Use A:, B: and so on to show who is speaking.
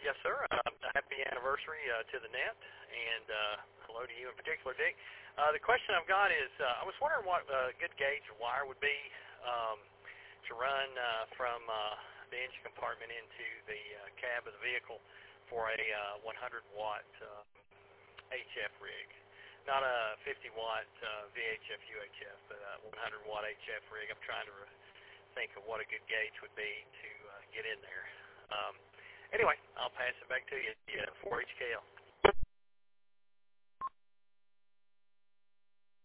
A: Yes, sir. Happy anniversary to the net, and hello to you in particular, Dick. The question I've got is, I was wondering what a good gauge of wire would be to run from the engine compartment into the cab of the vehicle for a 100-watt HF rig. Not a 50-watt VHF UHF, but a 100-watt HF rig. I'm trying to think of what a good gauge would be to get in there. Anyway, I'll pass it back to you for HKL.